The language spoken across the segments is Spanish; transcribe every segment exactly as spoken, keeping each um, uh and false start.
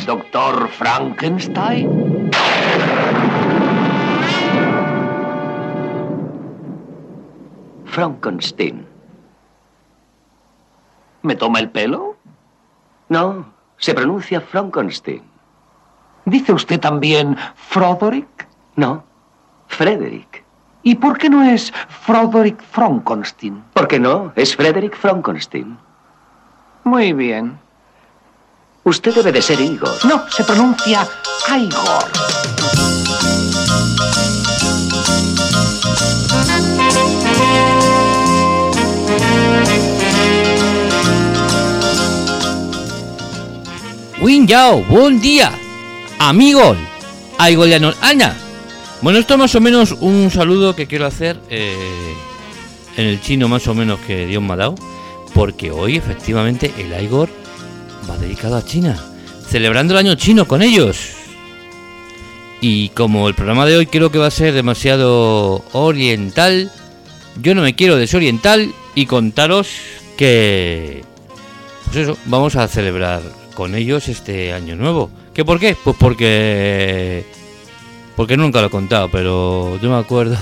doctor Frankenstein? Frankenstein. ¿Me toma el pelo? No, se pronuncia Frankenstein. ¿Dice usted también Froderick? No, Frederick. ¿Y por qué no es Froderick Frankenstein? ¿Por qué no? Es Frederick Frankenstein. Muy bien. Usted debe de ser Igor. No, se pronuncia Igor. Win Yao, buen día, amigo. Aigoliano, Ana. Bueno, esto es más o menos un saludo que quiero hacer eh, en el chino más o menos que Dios me ha dado, porque hoy efectivamente el Igor va dedicado a China, celebrando el año chino con ellos. Y como el programa de hoy creo que va a ser demasiado oriental, yo no me quiero desorientar y contaros que, pues eso, vamos a celebrar con ellos este año nuevo. ¿Qué por qué? Pues porque... Porque nunca lo he contado, pero yo me acuerdo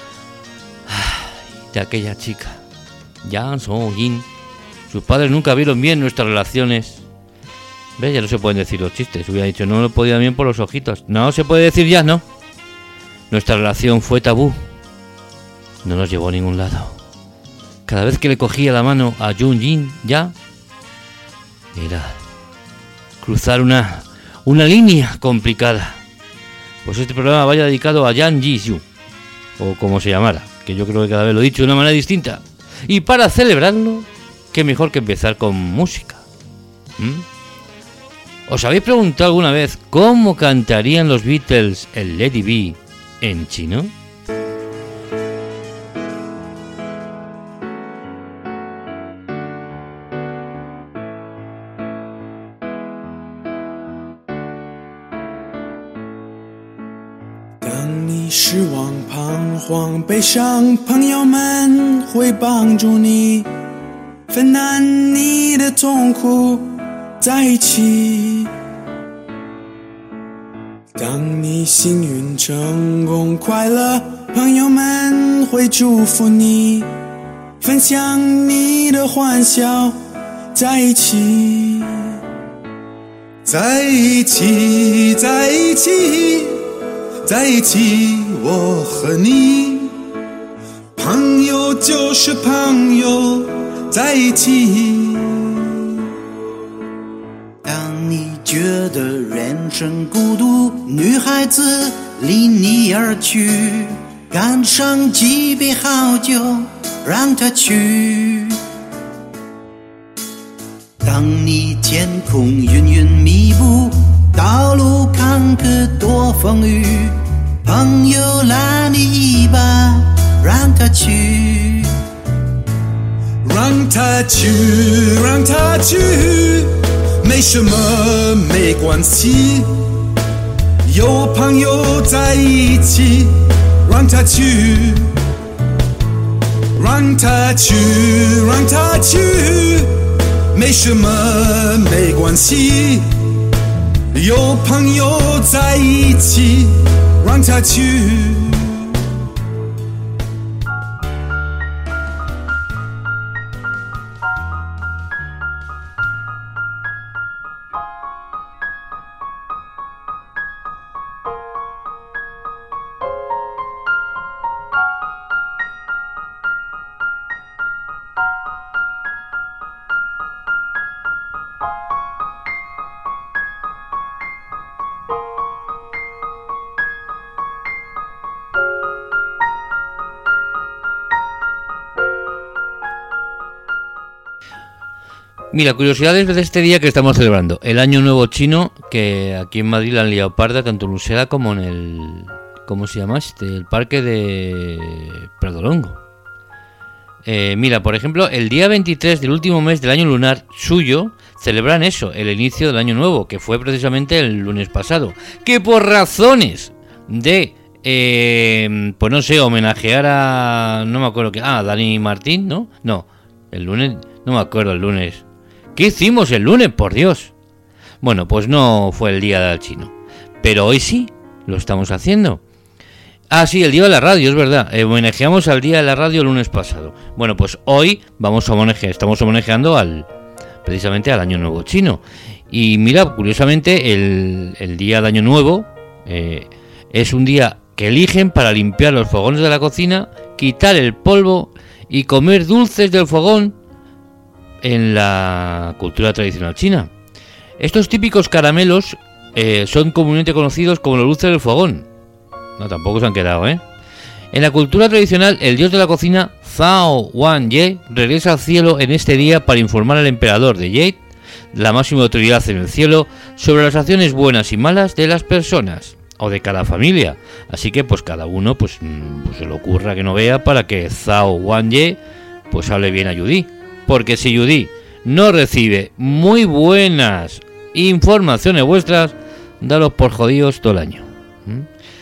de aquella chica, Yang So-jin. Sus padres nunca vieron bien nuestras relaciones. ¿Ves? Ya no se pueden decir los chistes. Hubiera dicho, no lo podía bien por los ojitos. No se puede decir ya, ¿no? Nuestra relación fue tabú. No nos llevó a ningún lado. Cada vez que le cogía la mano a Jun-jin, ya era cruzar una, una línea complicada. Pues este programa vaya dedicado a Yang Ji-soo, o como se llamara, que yo creo que cada vez lo he dicho de una manera distinta. Y para celebrarlo, qué mejor que empezar con música. ¿Mm? ¿Os habéis preguntado alguna vez cómo cantarían los Beatles el Let It Be en chino? 当你觉得人生孤独，女孩子离你而去，干上几杯好酒，让她去。当你天空云云密布，道路坎坷多风雨，朋友拉你一把，让她去， 让她去，让她去，没什么没关系，有朋友在一起，让她去，让她去，让她去，没什么没关系，有朋友在一起，让她去。 Mira, curiosidades de este día que estamos celebrando. El Año Nuevo Chino, que aquí en Madrid la han liado parda, tanto en Usera como en el... ¿Cómo se llama este? El parque de Pradolongo. Eh, mira, por ejemplo, el día veintitrés del último mes del año lunar suyo, celebran eso, el inicio del Año Nuevo, que fue precisamente el lunes pasado. Que por razones de... Eh, pues no sé, homenajear a... No me acuerdo qué... Ah, Dani Martín, ¿no? No, el lunes... No me acuerdo el lunes... ¿Qué hicimos el lunes, por Dios? Bueno, pues no fue el día del chino, pero hoy sí, lo estamos haciendo. Ah, sí, el día de la radio, es verdad. Eh, homenajeamos al día de la radio el lunes pasado. Bueno, pues hoy vamos a homenajear, estamos homenajeando al, precisamente al Año Nuevo chino. Y mira, curiosamente, el, el día de Año Nuevo eh, es un día que eligen para limpiar los fogones de la cocina, quitar el polvo y comer dulces del fogón en la cultura tradicional china. Estos típicos caramelos eh, son comúnmente conocidos como los dulces del fogón. No, tampoco se han quedado, ¿eh? En la cultura tradicional, el dios de la cocina, Zhao Wan-ye, regresa al cielo en este día para informar al emperador de Jade, la máxima autoridad en el cielo, sobre las acciones buenas y malas de las personas, o de cada familia. Así que, pues cada uno, pues, pues se le ocurra que no vea para que Zhao Wan-ye, pues hable bien a Yudí. Porque si Yudí no recibe muy buenas informaciones vuestras, daros por jodidos todo el año. ¿Mm?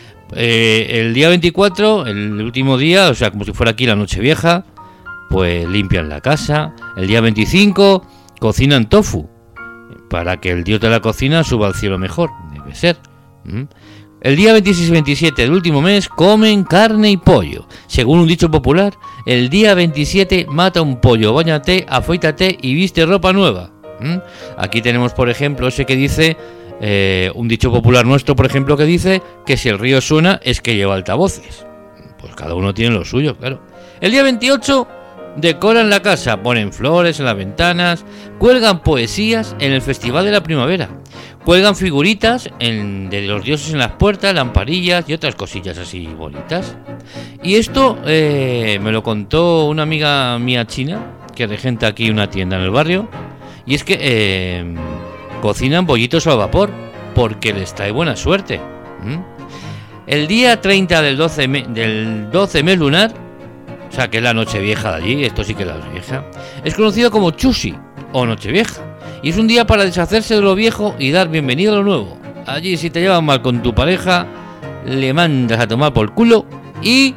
Eh, el día veinticuatro, el último día, o sea, como si fuera aquí la Nochevieja, pues limpian la casa. El día veinticinco cocinan tofu para que el dios de la cocina suba al cielo mejor, debe ser. ¿Mm? El día veintiséis y veintisiete del último mes comen carne y pollo. Según un dicho popular, el día veintisiete mata un pollo, báñate, afeítate y viste ropa nueva. ¿Mm? Aquí tenemos, por ejemplo, ese que dice... Eh, un dicho popular nuestro, por ejemplo, que dice que si el río suena es que lleva altavoces. Pues cada uno tiene lo suyo, claro. El día veintiocho decoran la casa, ponen flores en las ventanas, cuelgan poesías en el Festival de la Primavera, cuelgan figuritas en, de los dioses en las puertas, lamparillas y otras cosillas así bonitas. Y esto eh, me lo contó una amiga mía china que regenta aquí una tienda en el barrio, y es que eh, cocinan bollitos al vapor porque les trae buena suerte. ¿Mm? El día treinta del doce, me, del doce mes lunar, o sea que es la Nochevieja de allí, esto sí que es la Nochevieja, es conocido como Chusi o Nochevieja, y es un día para deshacerse de lo viejo y dar bienvenido a lo nuevo. Allí, si te llevas mal con tu pareja, le mandas a tomar por culo y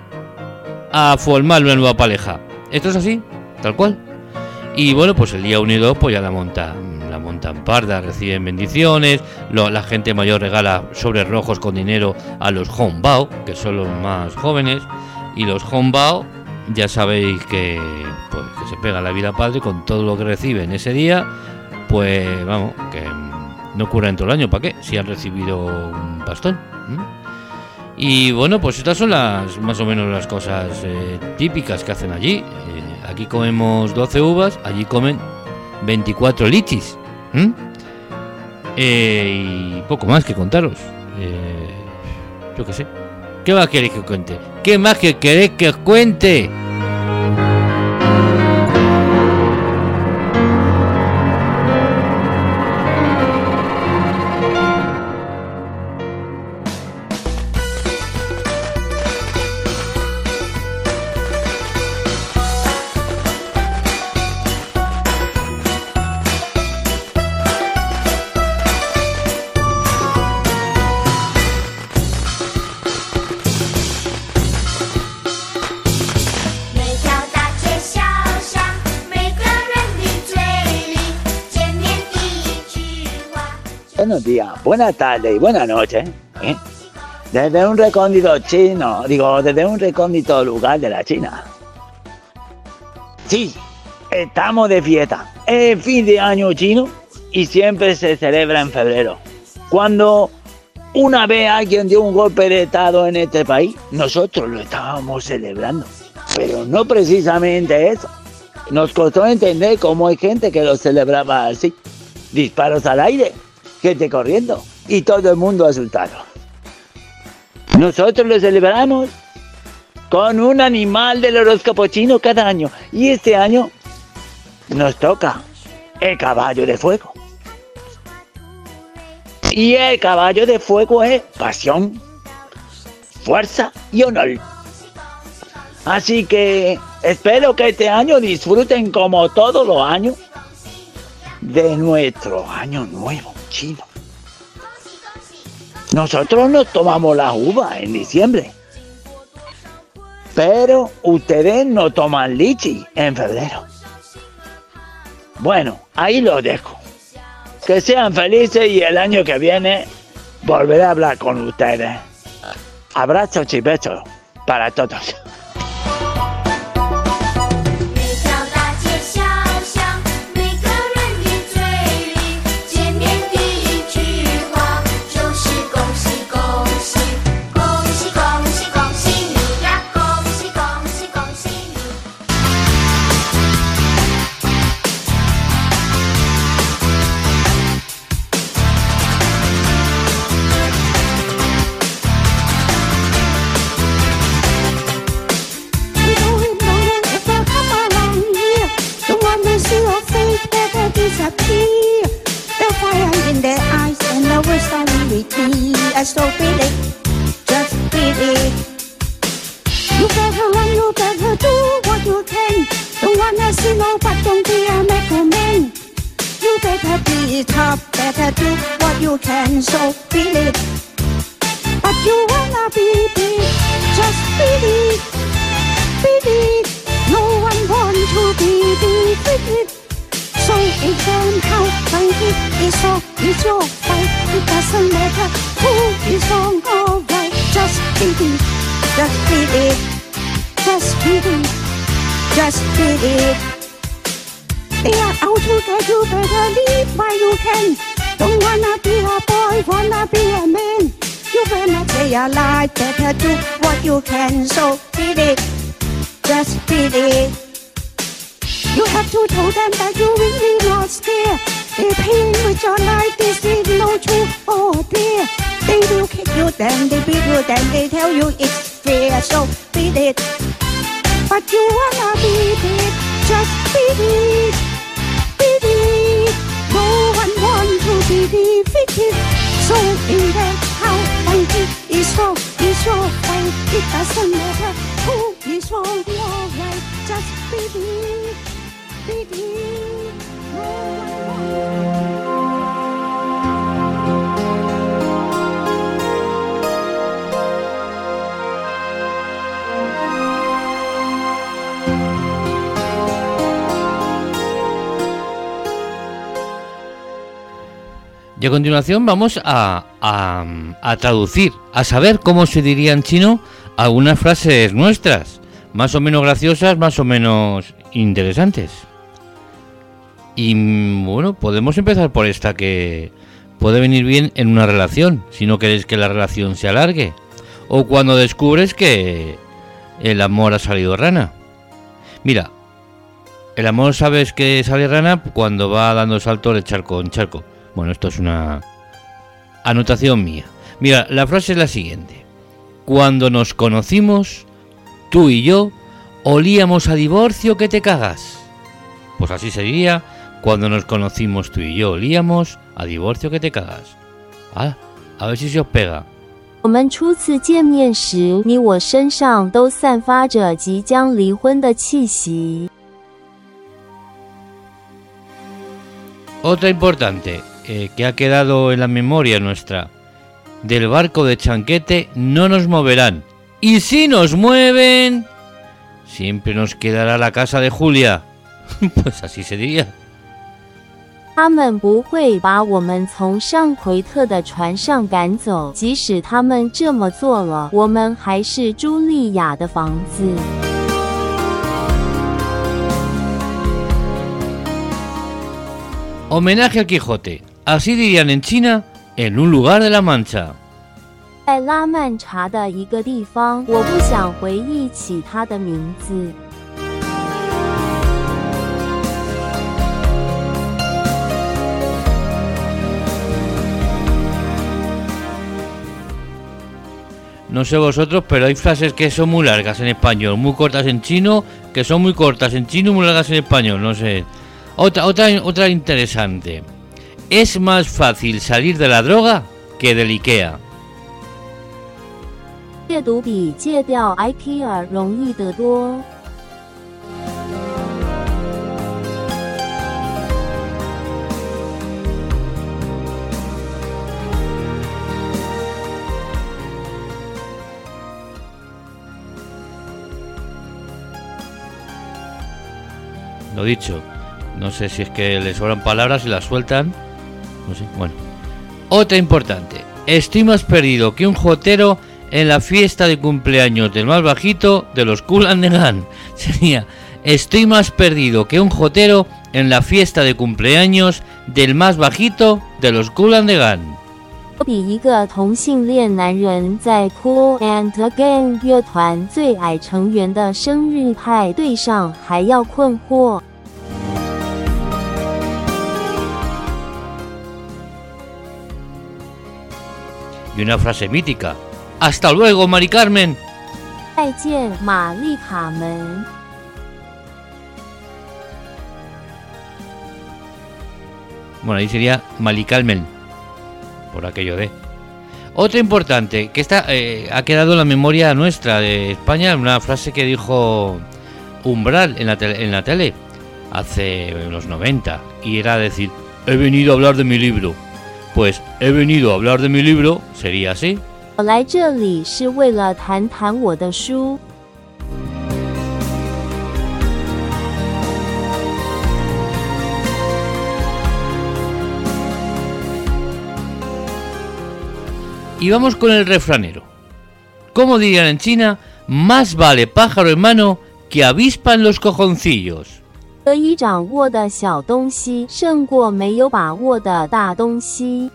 a formar una nueva pareja. Esto es así, tal cual. Y bueno, pues el día uno y dos pues ya la montan, la montan parda, reciben bendiciones, lo, la gente mayor regala sobres rojos con dinero a los hongbao, que son los más jóvenes, y los hongbao ya sabéis que, pues, que se pega la vida padre con todo lo que reciben ese día, pues vamos, que no cura en todo el año, ¿para qué? Si han recibido un bastón. ¿Mm? Y bueno, pues estas son las más o menos las cosas eh, típicas que hacen allí. Eh, aquí comemos doce uvas, allí comen veinticuatro lichis. ¿Mm? Eh, y poco más que contaros. Eh, yo qué sé. ¿Qué más queréis que os cuente? ¿Qué más que queréis que os cuente? Buenos días, buenas tardes y buenas noches. ¿eh? Desde un recóndito chino, digo, desde un recóndito lugar de la China. Sí, estamos de fiesta. Es el fin de año chino y siempre se celebra en febrero. Cuando una vez alguien dio un golpe de estado en este país, nosotros lo estábamos celebrando. Pero no precisamente eso. Nos costó entender cómo hay gente que lo celebraba así. Disparos al aire, gente corriendo y todo el mundo asustado. Nosotros lo celebramos con un animal del horóscopo chino cada año. Y este año nos toca el caballo de fuego. Y el caballo de fuego es pasión, fuerza y honor. Así que espero que este año disfruten como todos los años de nuestro año nuevo chino. Nosotros nos tomamos las uvas en diciembre, pero ustedes no toman lichi en febrero. Bueno, ahí lo dejo. Que sean felices y el año que viene volveré a hablar con ustedes. Abrazos y besos para todos. 每条大街小巷，每个人的嘴里，见面第一句话就是恭喜恭喜，恭喜恭喜恭喜你呀，恭喜恭喜恭喜你。 Disappear. The fire in their eyes and the words that we repeat. I so feel it, just feel it. You better run, you better do what you can. Don't wanna see no, but don't be a man. You better be tough, better do what you can. So feel it, but you wanna be big, just feel it, feel it. No one wants to be defeated. So it can help fight it, it's all, it's your fight. It doesn't matter who is wrong or right. Just feel it, just feel it, just feel it, just feel it. They are out to get you, better leave while you can. Don't wanna be a boy, wanna be a man. You better stay alive, better do what you can. So feel it, just feel it. You have to tell them that you really not scared. They're paying with your life, this is no truth or dare. They will kick you, then they beat you, then they tell you it's fair. So beat it, but you wanna beat it, just beat it, beat it. No one wants to be defeated. So in that how fight it is wrong, is your fight. It doesn't matter who is wrong or right. Just beat it. Y a continuación vamos a, a, a traducir, a saber cómo se diría en chino algunas frases nuestras, más o menos graciosas, más o menos interesantes. Y bueno, podemos empezar por esta que puede venir bien en una relación, si no queréis que la relación se alargue, o cuando descubres que el amor ha salido rana. Mira, el amor sabes que sale rana cuando va dando saltos de charco en charco. Bueno, esto es una anotación mía. Mira, la frase es la siguiente: cuando nos conocimos, tú y yo olíamos a divorcio que te cagas. Pues así sería: cuando nos conocimos tú y yo olíamos a divorcio que te cagas. Ah, a ver si se os pega. 我们初次见面时，你我身上都散发着即将离婚的气息。 Otra importante eh, que ha quedado en la memoria nuestra: del barco de Chanquete no nos moverán, y si nos mueven, siempre nos quedará la casa de Julia. Pues así se diría. 他们不会把我们从上奎特的船上赶走，即使他们这么做了，我们还是茱莉亚的房子。 Homenaje al Quijote, así dirían en China, en un lugar de la Mancha. 在拉曼查的一个地方，我不想回忆起他的名字。 No sé vosotros, pero hay frases que son muy largas en español, muy cortas en chino, que son muy cortas en chino y muy largas en español, no sé. Otra, otra, otra interesante. Es más fácil salir de la droga que del IKEA. 戒毒比戒掉 IKEA 容易得多。 Lo dicho, no sé si es que le sobran palabras y las sueltan, No sé, bueno. Otra importante. Estoy más perdido que un jotero en la fiesta de cumpleaños del más bajito de los Kool and the Gang. Sería, estoy más perdido que un jotero en la fiesta de cumpleaños del más bajito de los Kool and the Gang. 我比一个同性恋男人在 Kool and the Gang 乐团最矮成员的生日派对上还要困惑。 Y una frase mítica. ¡Hasta luego, Mari Carmen! 再见，玛丽卡门。 Bueno, ahí sería Mari Carmen, por aquello de... Otra importante, que esta eh, ha quedado en la memoria nuestra de España, una frase que dijo Umbral en la, tele, en la tele hace unos noventa, y era decir, he venido a hablar de mi libro. Pues he venido a hablar de mi libro, sería así. 我来这里是为了谈谈我的书。 Y vamos con el refranero. Como dirían en China, más vale pájaro en mano que avispa en los cojoncillos. 可以掌握的小东西胜过没有把握的大东西。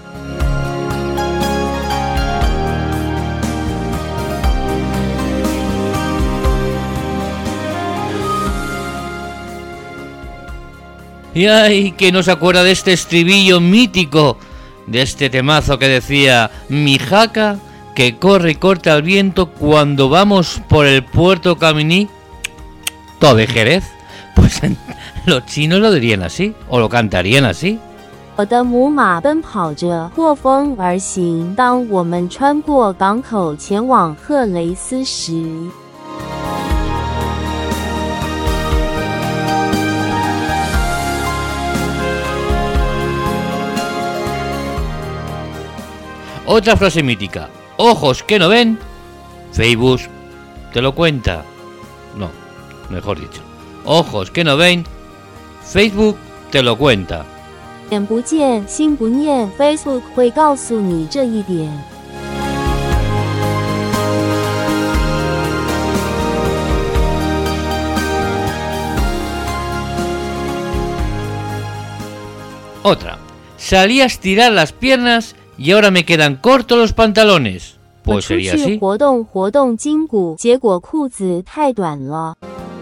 Y ay, que no se acuerda de este estribillo mítico, de este temazo que decía: mi jaca que corre y corta el viento cuando vamos por el puerto Caminí, todo de Jerez. Pues los chinos lo dirían así, o lo cantarían así. 我的母马奔跑着，破风而行。当我们穿过港口前往赫雷斯时。 Otra frase mítica. Ojos que no ven, Facebook te lo cuenta. No, mejor dicho. Ojos que no ven, Facebook te lo cuenta. 眼不见心不念 ，Facebook 会告诉你这一点。 Otra. Salí a estirar las piernas y ahora me quedan cortos los pantalones. Pues sería 我出去 así. 活动活动筋骨，结果裤子太短了。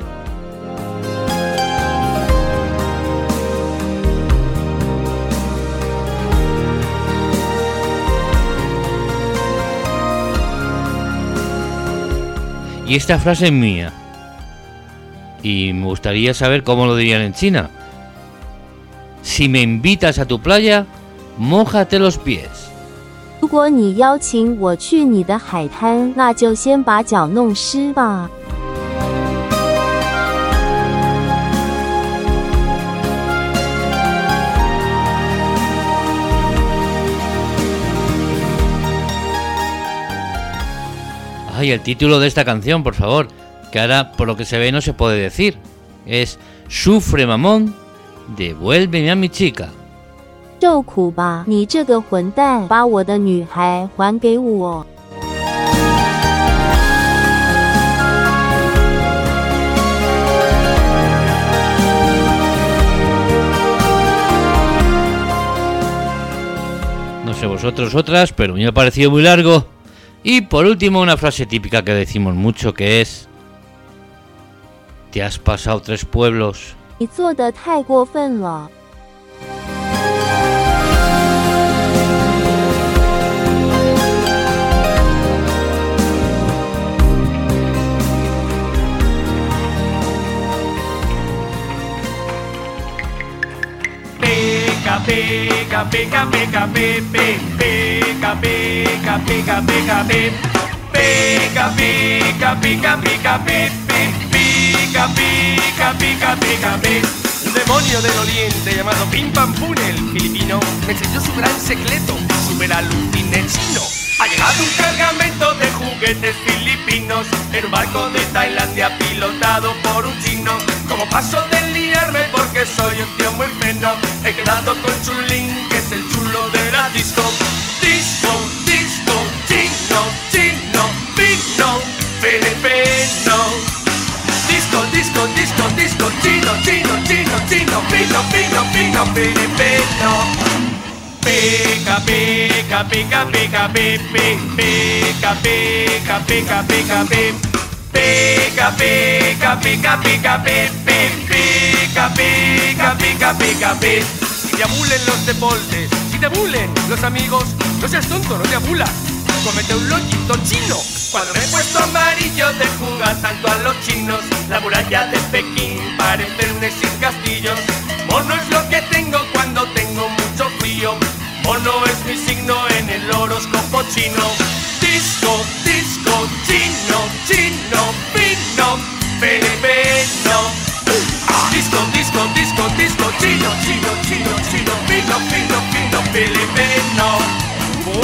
Y esta frase es mía. Y me gustaría saber cómo lo dirían en China. Si me invitas a tu playa, mójate los pies. 如果你邀请我去你的海滩，那就先把脚弄湿吧。 Ay, el título de esta canción, por favor, que ahora por lo que se ve no se puede decir. Es Sufre mamón, devuélveme a mi chica. 受苦吧，你这个混蛋，把我的女孩还给我。 No sé vosotros otras, pero me ha parecido muy largo. Y por último, una frase típica que decimos mucho, que es: te has pasado tres pueblos. 你做的太过分了。 Pica, pica, pica, pica, pica, pica, pica, pica, pica, pica, pica, pica, pica, pica, pica, pica, pica, pica. Un demonio del oriente llamado Pim Pam Pum, el filipino, me enseñó su gran secreto, super alucine chino. Ha llegado un cargamento de juguetes filipinos en un barco de Tailandia pilotado por un chino. Como paso de liarme porque soy un tío muy feno, he quedado con Chulín, que es el chino, chino, chino, fino, fino, fino, filipino. Pica, pica, pica, pica, pi, pi, pica, pica, pica, pica, pi. Pica, pica, pica, pica, pi, pi, pica, pica, pica, pica, pi. Si te abulen los deportes, si te abulen los amigos, no seas tonto, no te abulas. Cómete un lollito chino. Cuando me he puesto amarillo de jugar tanto a los chinos, la muralla de Pekín parece un sin castillos. Mono es lo que tengo cuando tengo mucho frío. Mono es mi signo en el horóscopo chino. Disco, disco, chino, chino, fino, filipino. Disco, disco, disco, disco, chino, chino, chino, chino, fino, fino, fino, filipino.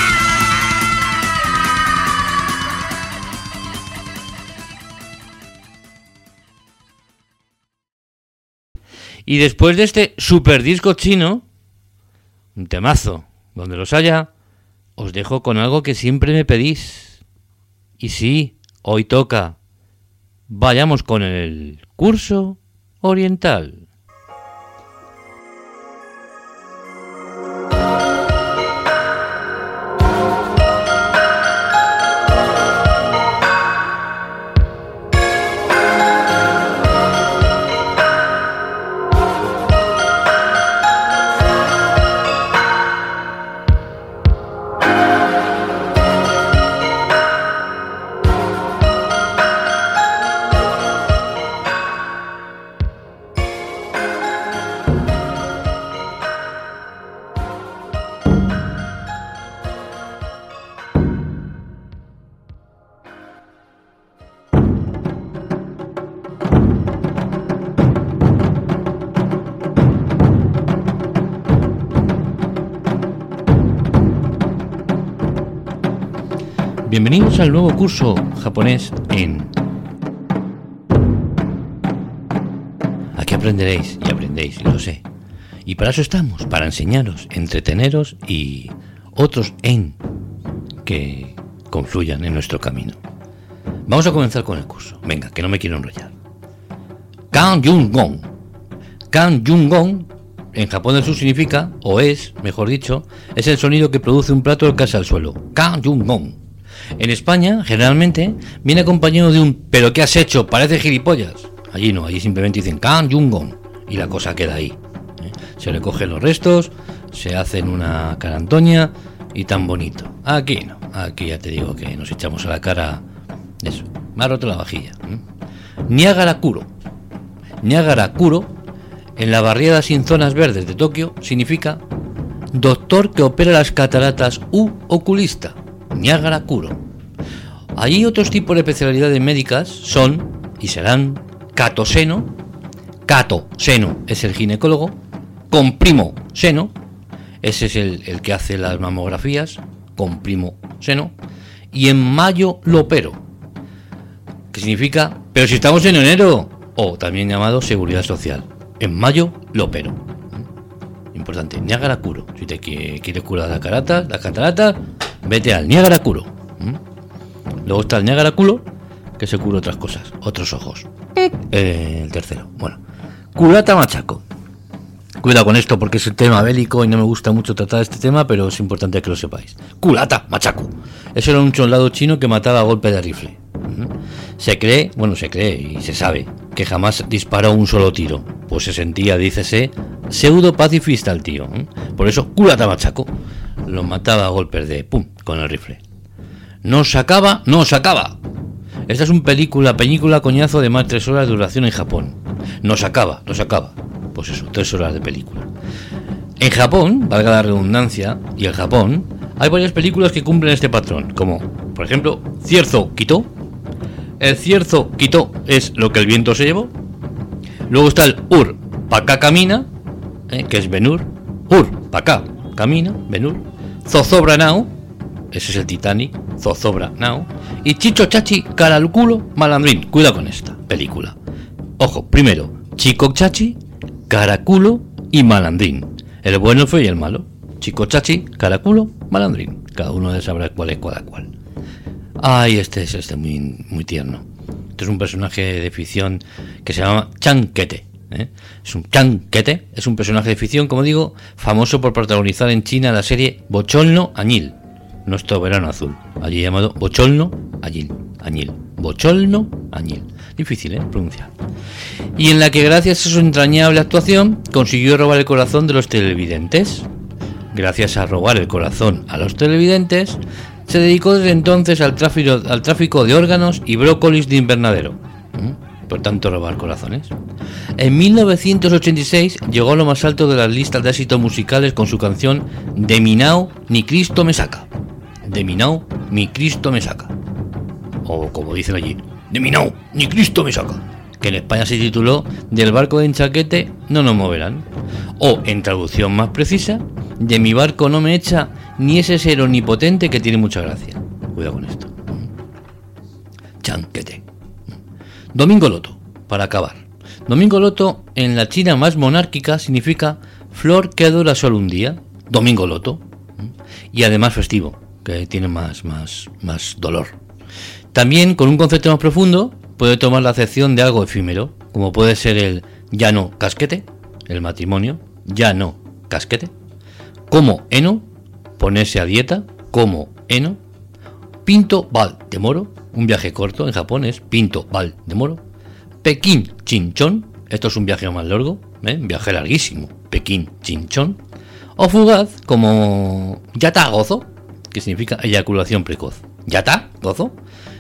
Y después de este super disco chino, un temazo, donde los haya, os dejo con algo que siempre me pedís. Y sí, hoy toca. Vayamos con el curso oriental. Bienvenidos al nuevo curso japonés en... Aquí aprenderéis y aprendéis, lo sé. Y para eso estamos, para enseñaros, entreteneros y otros en que confluyan en nuestro camino. Vamos a comenzar con el curso. Venga, que no me quiero enrollar. Kan-jung-gon. Kan-jung-gon en Japón del Sur significa, o es, mejor dicho, es el sonido que produce un plato al caerse al suelo. Kan-jung-gon. En España, generalmente, viene acompañado de un ¿pero qué has hecho? Parece gilipollas. Allí no, allí simplemente dicen Kan-jung-gon y la cosa queda ahí. ¿eh? Se recogen los restos, se hacen una carantoña y tan bonito. Aquí no, aquí ya te digo que nos echamos a la cara eso, me ha roto la vajilla. ¿eh? Niagara-kuro. Niagara-kuro, en la barriada sin zonas verdes de Tokio, significa doctor que opera las cataratas u oculista. Niagara-kuro. Allí otros tipos de especialidades médicas son y serán Kato-seno. Kato-seno es el ginecólogo. Comprimo-seno, ese es el, el que hace las mamografías. Comprimo-seno. Y en Mayo-lopero, que significa pero si estamos en enero, o también llamado seguridad social. En Mayo-lopero. Importante, Niagara-kuro. Si te quieres curar las cataratas, las cataratas, vete al Niagara-kuro. ¿Mm? Luego está el Niagara-kuro, que se cura otras cosas, otros ojos. Eh, el tercero, bueno. Kurata Machaco. Cuidado con esto porque es un tema bélico y no me gusta mucho tratar este tema, pero es importante que lo sepáis. Kurata Machaco. Eso era un soldado chino que mataba a golpe de rifle. ¿Mm? Se cree, bueno, se cree y se sabe que jamás disparó un solo tiro. Pues se sentía, dícese, pseudo pacifista el tío. ¿eh? Por eso, Kurata Machaco lo mataba a golpes de pum con el rifle. No sacaba, no sacaba. Esta es una película, película coñazo de más de tres horas de duración en Japón. No sacaba, no sacaba. Pues eso, tres horas de película. En Japón, valga la redundancia, y en Japón hay varias películas que cumplen este patrón, como, por ejemplo, Cierzo Quito. El Cierzo Quito es lo que el viento se llevó. Luego está el Ur, pa' acá camina, eh, que es Ben-Hur. Ur, pa' acá camina, Ben-Hur. Zozobra Now, ese es el Titanic, Zozobra Now. Y Chicho Chachi, cara al culo, malandrín. Cuidado con esta película. Ojo, primero, Chico Chachi, cara culo y malandrín. El bueno, el feo y el malo. Chico Chachi, cara culo, malandrín. Cada uno sabrá cuál es cada cual. Ay, este es este muy, muy tierno. Este es un personaje de ficción que se llama Chanquete. ¿eh? Es un chanquete, es un personaje de ficción, como digo, famoso por protagonizar en China la serie Bochorno Añil, nuestro verano azul, allí llamado Bochorno Añil, Añil, Bochorno Añil, difícil, ¿eh? Pronunciar. Y en la que gracias a su entrañable actuación consiguió robar el corazón de los televidentes. Gracias a robar el corazón a los televidentes, se dedicó desde entonces al tráfico, al tráfico de órganos y brócolis de invernadero. ¿Mm? Por tanto, robar corazones. En mil novecientos ochenta y seis llegó a lo más alto de las listas de éxitos musicales con su canción De Minao ni Cristo me saca. De Minao ni Cristo me saca. O como dicen allí, De Minao ni Cristo me saca. Que en España se tituló Del barco de Enchaquete no nos moverán. O, en traducción más precisa, De mi barco no me echa ni ese ser omnipotente que tiene mucha gracia. Cuidado con esto. Chanquete. Domingo Loto, para acabar. Domingo Loto en la China más monárquica significa flor que dura solo un día. Domingo Loto. Y además festivo, que tiene más, más, más dolor. También, con un concepto más profundo, puede tomar la acepción de algo efímero, como puede ser el ya no casquete, el matrimonio, ya no casquete, como eno, ponerse a dieta, como eno, Pinto Val de Moro, un viaje corto en Japón es Pinto Val de Moro, Pekín Chinchón, esto es un viaje más largo, ¿eh? Un viaje larguísimo, Pekín Chinchón, o fugaz como yata gozo, que significa eyaculación precoz, yata gozo.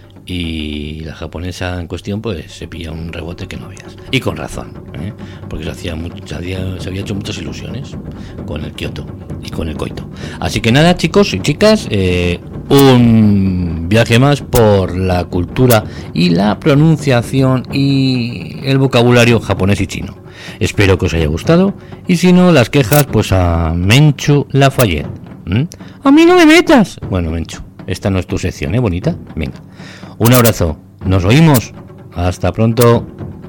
Y la japonesa en cuestión pues se pilla un rebote que no veas. Y con razón, ¿eh? Porque se, hacía mucho, se, había, se había hecho muchas ilusiones con el Kioto y con el coito. Así que nada, chicos y chicas, eh, un viaje más por la cultura y la pronunciación y el vocabulario japonés y chino. Espero que os haya gustado. Y si no, las quejas pues a Menchu Lafayette. ¿Mm? A mí no me metas. Bueno, Menchu, esta no es tu sección, ¿eh, bonita? Venga. Un abrazo, nos oímos, hasta pronto.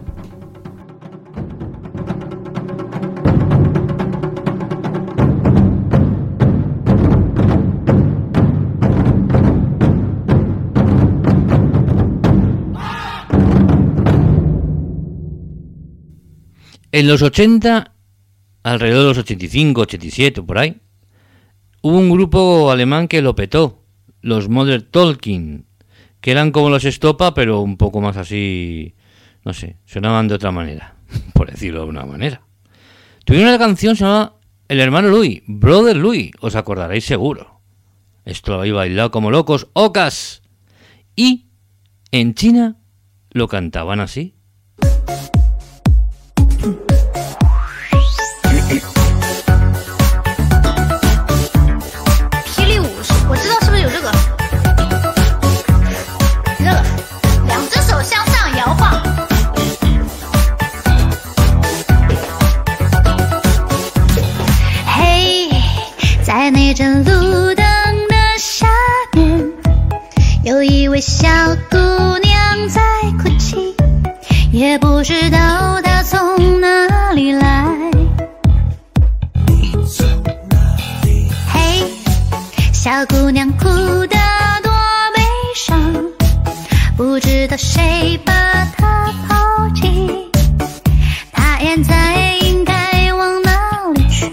En los ochenta, alrededor de los ochenta y cinco, ochenta y siete, por ahí, hubo un grupo alemán que lo petó, los Modern Talking, que eran como los Estopa, pero un poco más así, no sé, sonaban de otra manera, por decirlo de una manera. Tuvieron una canción que se llama El hermano Louis, Brother Louis, os acordaréis seguro. Esto lo habéis bailado como locos, ocas. Y en China lo cantaban así. 在那盏路灯的下面，有一位小姑娘在哭泣，也不知道她从哪里来。嘿，小姑娘哭得多悲伤，不知道谁把她抛弃，她现在应该往哪里去？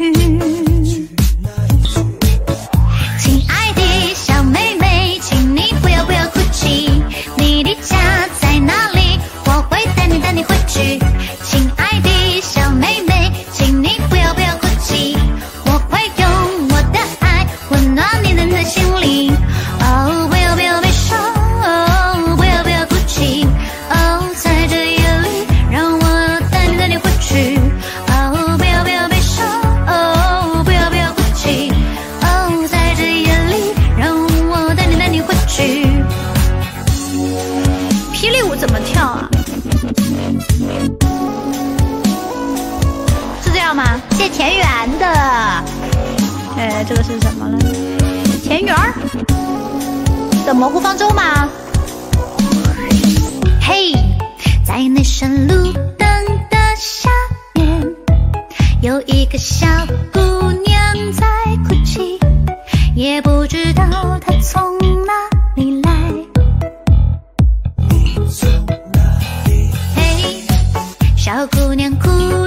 亲爱的小妹妹，请你不要不要哭泣，我会用我的爱温暖你的心灵。哦，不要不要悲伤，哦，不要不要哭泣，哦，在这夜里让我带你带你回去。哦，不要不要悲伤，哦，不要不要哭泣，哦，在这夜里让我带你带你回去。霹雳舞怎么跳啊？是这样吗？谢田园的，呃，这个是什么呢？田园的蘑菇方舟吗？嘿，在那扇路灯的下面，有一个小姑娘在哭泣，也不知道她从哪里来。嘿，小姑娘哭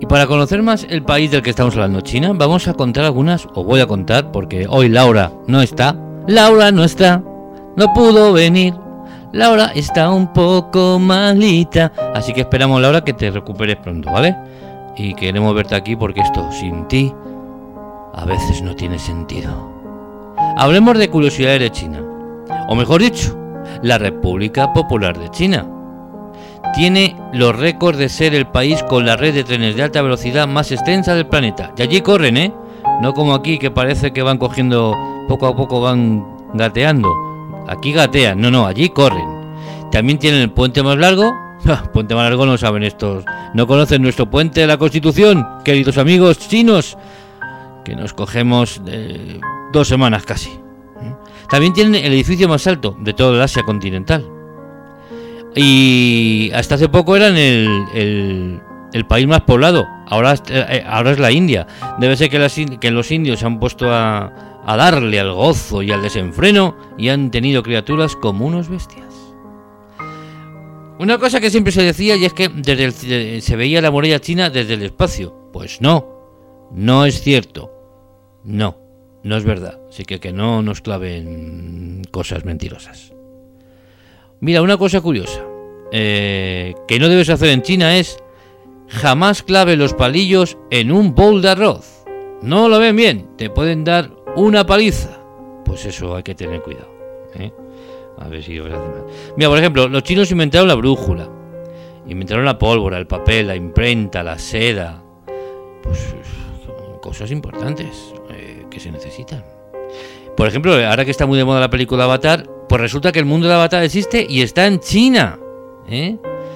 para conocer más el país del que estamos hablando, China, vamos a contar algunas, o voy a contar, porque hoy Laura no está. Laura no está, no pudo venir. Laura está un poco malita, así que esperamos, Laura, que te recuperes pronto, ¿vale? Y queremos verte aquí porque esto sin ti a veces no tiene sentido. Hablemos de curiosidades de China, o mejor dicho, la República Popular de China. Tiene los récords de ser el país con la red de trenes de alta velocidad más extensa del planeta. Y allí corren, ¿eh? No como aquí, que parece que van cogiendo, poco a poco van gateando. Aquí gatean, no, no, allí corren. También tienen el puente más largo. Puente más largo no saben estos. No conocen nuestro puente de la Constitución, queridos amigos chinos, que nos cogemos eh, dos semanas casi. También tienen el edificio más alto de toda el Asia continental. Y hasta hace poco eran el, el, el país más poblado. Ahora, eh, ahora es la India. Debe ser que, las, que los indios se han puesto a, a darle al gozo y al desenfreno y han tenido criaturas como unos bestias. Una cosa que siempre se decía, y es que desde el, se veía la muralla china desde el espacio. Pues no, no es cierto. No, no es verdad. Así que que no nos claven cosas mentirosas. Mira, una cosa curiosa eh, que no debes hacer en China es jamás clave los palillos en un bowl de arroz. No lo ven bien, te pueden dar una paliza. Pues eso hay que tener cuidado, ¿eh? A ver si os hace mal. Mira, por ejemplo, los chinos inventaron la brújula, inventaron la pólvora, el papel, la imprenta, la seda. Pues cosas importantes eh, que se necesitan. Por ejemplo, ahora que está muy de moda la película Avatar, pues resulta que el mundo de Avatar existe y está en China, ¿eh?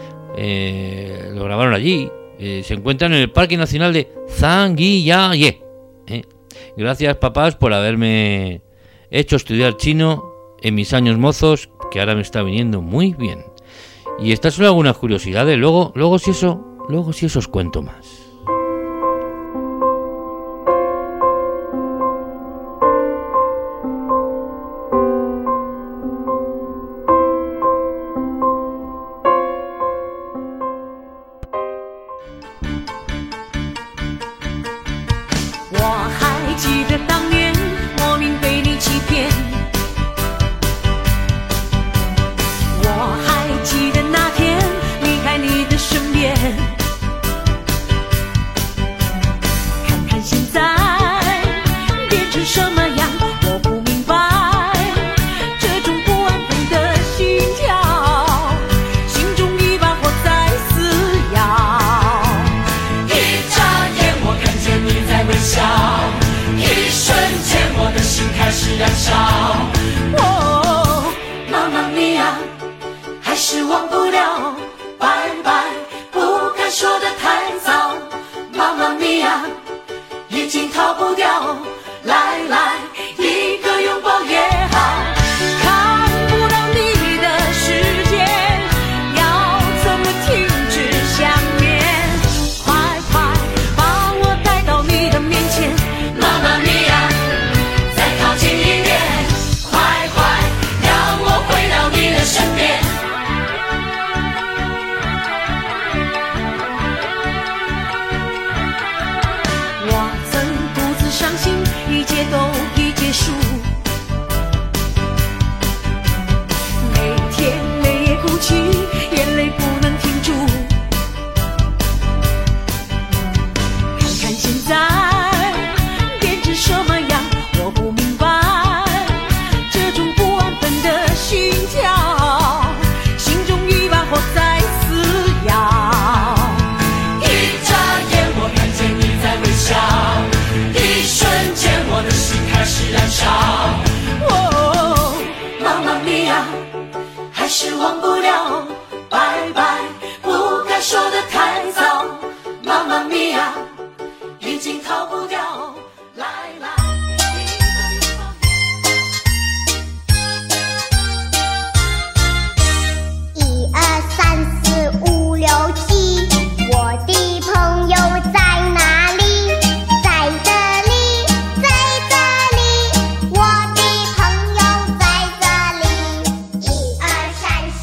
Eh, lo grabaron allí. Eh, se encuentran en el Parque Nacional de Zhangjiajie, ¿eh? Gracias, papás, por haberme hecho estudiar chino en mis años mozos, que ahora me está viniendo muy bien. Y estas son algunas curiosidades. Luego, luego si eso, luego si eso os cuento más.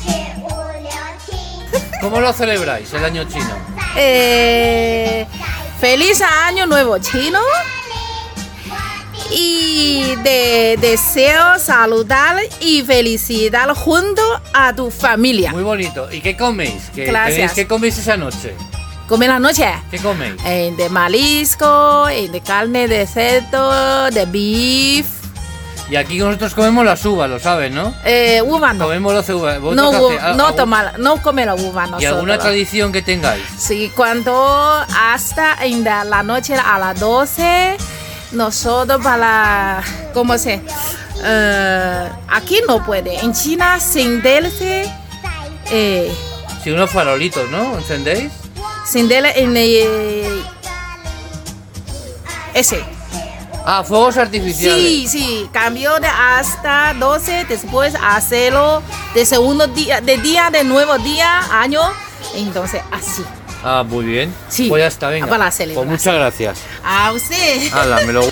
¿Cómo lo celebráis el año chino? Eh, feliz año nuevo chino. Y te deseo saludar y felicidad junto a tu familia. Muy bonito. ¿Y qué coméis? ¿Qué, Gracias. tenéis, ¿Qué coméis esa noche? ¿Comer la noche? ¿Qué coméis? Eh, de marisco, eh, de carne de cerdo, de beef. Y aquí nosotros comemos las uvas, lo sabes, ¿no? Eh, uva no. Comemos las uvas. No, ¿Vosotros u- hacéis- no, algún- tomar, no comer la uva nosotros. ¿Y alguna tradición que tengáis? Sí, cuando hasta en la, la noche a las doce, nosotros para, ¿cómo se? Eh, aquí no puede. En China encenderse, eh, Sí, unos farolitos, ¿no? ¿Encendéis? encender en el, ese. Ah, fuegos artificiales. Sí, sí, cambió de hasta doce, después hacerlo de segundo día, de día, de nuevo día, año, entonces así. Ah, muy bien. Sí. Pues ya está, venga. Para la Pues celebración. muchas gracias. A usted. Hala, me lo...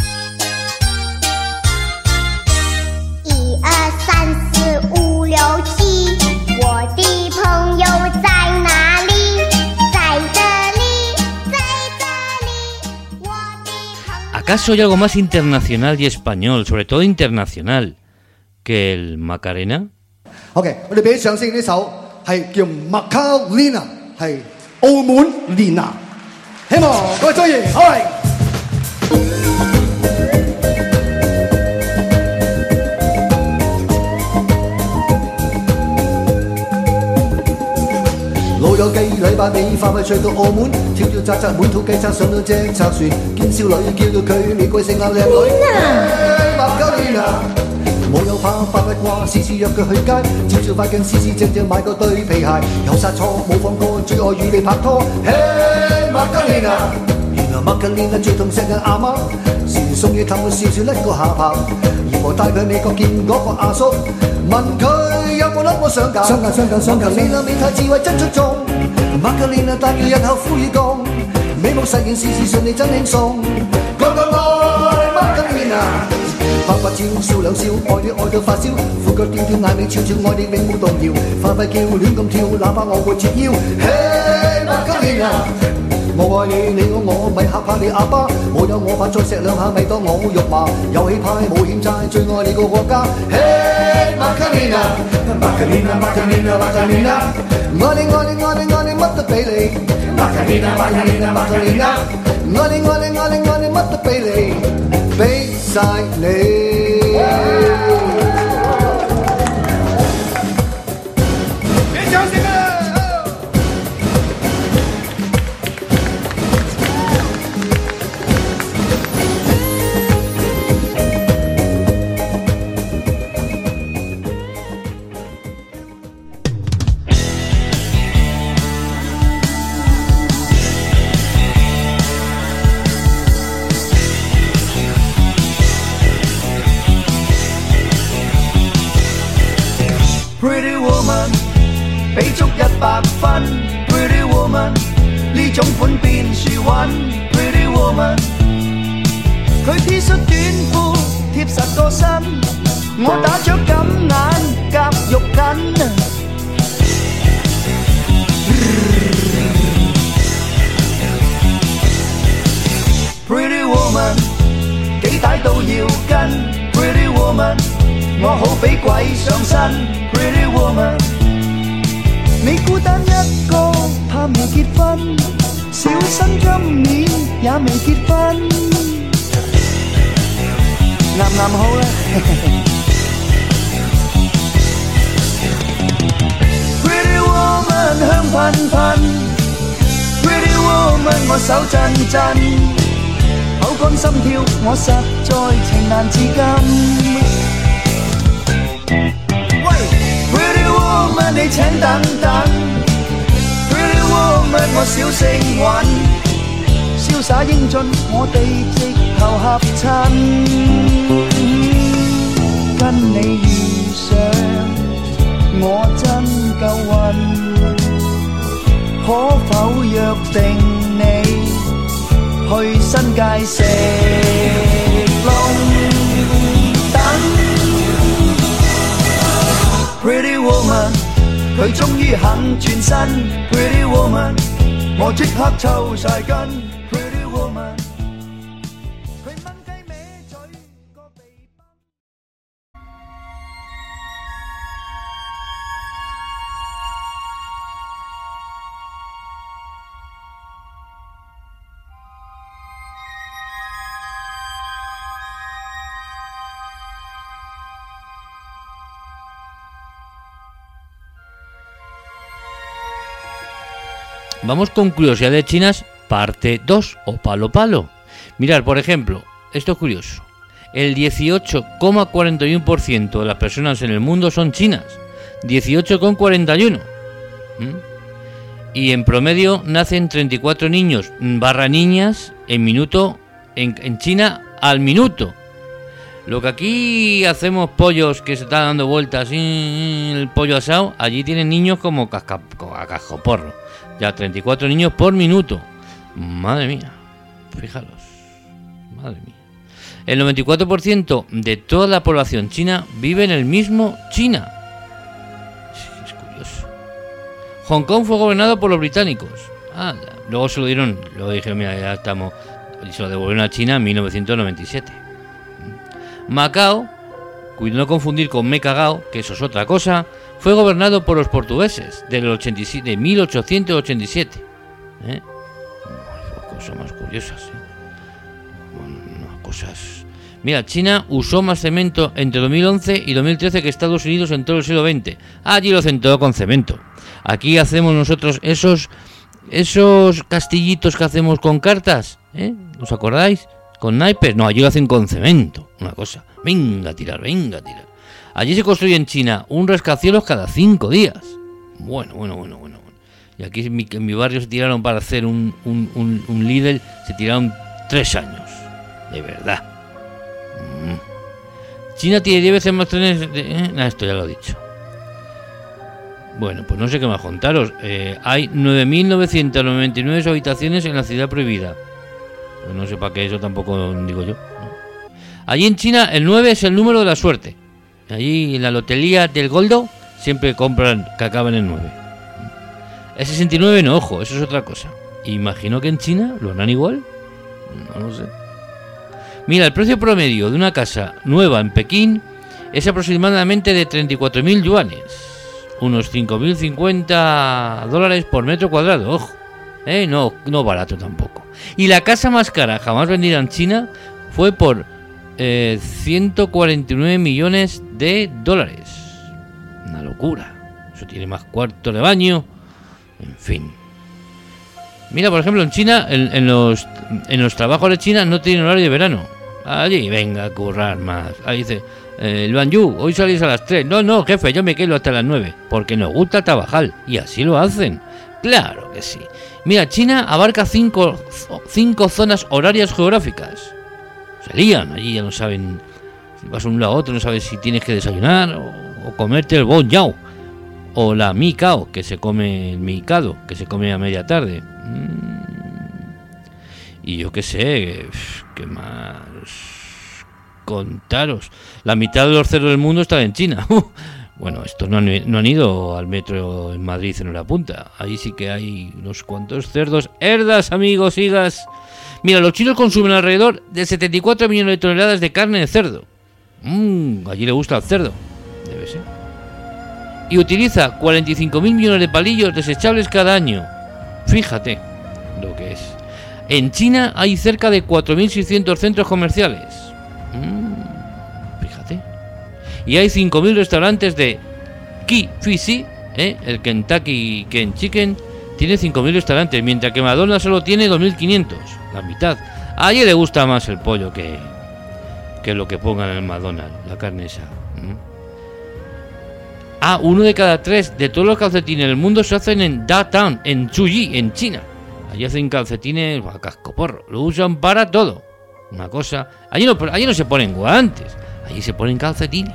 一二三四五六七，我的朋友在哪里？在这里，在这里，我的朋友。 ¿Acaso hay algo más internacional y español, sobre todo internacional, que el Macarena? OK，我哋俾啲掌聲，呢首係叫 Macarena， 係澳門蓮娜，希望各位中意。好嚟。老友記禮拜尾快快趣到澳門，跳跳扎扎滿肚計策上到隻賊船，見少女叫到佢玫瑰性眼靚女。Macarena， 冇有怕發不掛，試試約佢去街，照照塊鏡，試試正正買個對皮鞋，有殺錯冇放過，最愛與你拍拖。Hey Macarena， 原來 Macarena 最痛錫嘅阿媽，時時送嘢氹佢笑笑甩個下巴，而我帶佢美國見嗰個阿叔，問佢有冇諗過想嫁？想嫁想嫁想嫁，Macarena美態智慧真出眾 ，Macarena 但願日後富裕共，美夢實現事事順利真輕鬆，個個愛 Macarena。 拍拍照，笑兩笑，愛你愛到發燒，褲腳跳跳，眼尾悄悄，愛你永冇動搖，快快叫，亂咁跳，哪怕我會折腰。Hey Macarena， 我愛你，你愛我，咪嚇怕你阿爸，冇有我怕再錫兩下，咪當我肉麻，遊戲派冇欠債，最愛你個國家。Hey Macarena，Macarena Macarena Macarena， 愛你愛你愛你愛你乜都俾你。Macarena Macarena Macarena， 愛你愛你愛你愛你乜都俾你。 俾晒你。俾掌聲啊！ Pretty woman， 俾足一百分。Pretty woman， 呢種款變樹韻。Pretty woman， 佢 T 恤短褲貼實個身，我打雀咁眼夾肉緊。Pretty woman， 幾大到要跟。Pretty woman， 我好比鬼上身。 Pretty woman， 你孤單一個，怕未結婚，小心今年也未結婚，啱啱好啦。Pretty woman 香噴噴 ，Pretty woman 我手震震，口乾心跳，我實在情難自禁。 你請等等 ，Pretty woman 我小聲韻，瀟灑英俊，我哋直頭合襯。跟你遇上，我真夠運，可否約定你去新界食龍等 ？Pretty woman。 佢終於肯轉身 ，Pretty woman， 我即刻抽晒筋。 Vamos con curiosidades chinas, parte dos o palo palo. Mirad, por ejemplo, esto es curioso. El dieciocho coma cuarenta y uno por ciento de las personas en el mundo son chinas. dieciocho coma cuarenta y uno. ¿Mm? Y en promedio nacen treinta y cuatro niños barra niñas en minuto en, en China al minuto. Lo que aquí hacemos pollos que se están dando vueltas, el pollo asado, allí tienen niños como casca, a cascoporro. Ya treinta y cuatro niños por minuto. Madre mía, fijaros. Madre mía. El noventa y cuatro por ciento de toda la población china vive en el mismo China. Es curioso. Hong Kong fue gobernado por los británicos. Ah, luego se lo dieron, luego dijeron, mira, ya estamos, y se lo devolvieron a China en mil novecientos noventa y siete. Macao, cuidado no confundir con Me Cagao, que eso es otra cosa, fue gobernado por los portugueses del ochenta y siete, de mil ochocientos ochenta y siete. ¿Eh? Cosas más curiosas, ¿eh? Bueno, no, cosas. Mira, China usó más cemento entre dos mil once y dos mil trece que Estados Unidos en todo el siglo veinte. Allí lo hacen todo con cemento. Aquí hacemos nosotros esos esos castillitos que hacemos con cartas, ¿eh? ¿Os acordáis? Con naipes. No, allí lo hacen con cemento. Una cosa. Venga a tirar, venga a tirar. Allí se construye en China un rascacielos cada cinco días. Bueno, bueno, bueno, bueno. Y aquí en mi, en mi barrio se tiraron para hacer un, un, un, un Lidl, se tiraron tres años. De verdad. Mm. China tiene diez veces más trenes de... ¿eh? Nah, esto ya lo he dicho. Bueno, pues no sé qué más contaros. Eh, hay nueve mil novecientas noventa y nueve habitaciones en la ciudad prohibida. Pues no sé para qué eso tampoco digo yo. Allí en China el nueve es el número de la suerte. Allí en la lotería del Goldo siempre compran que acaban en nueve. El sesenta y nueve no, ojo, eso es otra cosa. Imagino que en China lo harán igual. No lo sé. Mira, el precio promedio de una casa nueva en Pekín es aproximadamente de treinta y cuatro mil yuanes. Unos cinco mil cincuenta dólares por metro cuadrado, ojo. Eh, no, no barato tampoco. Y la casa más cara jamás vendida en China fue por eh, ciento cuarenta y nueve millones de dólares. Una locura. Eso tiene más cuarto de baño. En fin. Mira, por ejemplo, en China, en, en los en los trabajos de China no tienen horario de verano. Allí, venga a currar más. Ahí dice, eh, Luan Yu, hoy salís a las tres. No, no, jefe, yo me quedo hasta las nueve. Porque nos gusta trabajar. Y así lo hacen. Claro que sí. Mira, China abarca cinco, cinco zonas horarias geográficas. Se lían, allí ya no saben. Si vas de un lado a otro, no sabes si tienes que desayunar o, o comerte el bon yao. O la mi cao, que se come el micado, que se come a media tarde. Mm. Y yo qué sé, qué más contaros. La mitad de los cerdos del mundo están en China. Bueno, estos no han, no han ido al metro en Madrid en hora punta. Ahí sí que hay unos cuantos cerdos. Herdas, amigos, higas. Mira, los chinos consumen alrededor de setenta y cuatro millones de toneladas de carne de cerdo. Mmm, allí le gusta el cerdo. Debe ser. Y utiliza cuarenta y cinco mil millones de palillos desechables cada año. Fíjate lo que es. En China hay cerca de cuatro mil seiscientos centros comerciales. Mm, fíjate. Y hay cinco mil restaurantes de K F C, ¿eh? El Kentucky Ken Chicken, tiene cinco mil restaurantes, mientras que McDonald's solo tiene dos mil quinientos, la mitad. A ella le gusta más el pollo que, que lo que pongan en el McDonald's, la carne esa. ¿Mm? Ah, uno de cada tres de todos los calcetines del mundo se hacen en Datown, en Chuyi, en China. Allí hacen calcetines a cascoporro, lo usan para todo. Una cosa, allí no, allí no se ponen guantes, allí se ponen calcetines.